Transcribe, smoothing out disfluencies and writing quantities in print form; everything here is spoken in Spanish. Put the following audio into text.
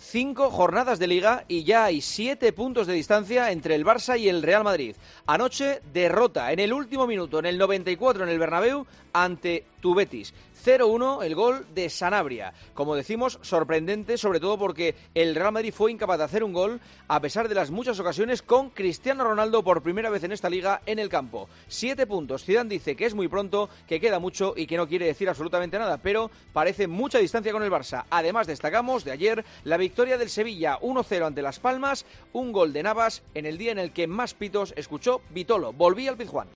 5 jornadas de Liga y ya hay 7 puntos de distancia entre el Barça y el Real Madrid. Anoche, derrota en el último minuto, en el 94 en el Bernabéu, ante tu Betis. 0-1 el gol de Sanabria. Como decimos, sorprendente, sobre todo porque el Real Madrid fue incapaz de hacer un gol a pesar de las muchas ocasiones con Cristiano Ronaldo por primera vez en esta liga en el campo. 7 puntos. Zidane dice que es muy pronto, que queda mucho y que no quiere decir absolutamente nada, pero parece mucha distancia con el Barça. Además, destacamos de ayer la victoria del Sevilla 1-0 ante Las Palmas, un gol de Navas en el día en el que más pitos escuchó Vitolo. Volvía al Pizjuán.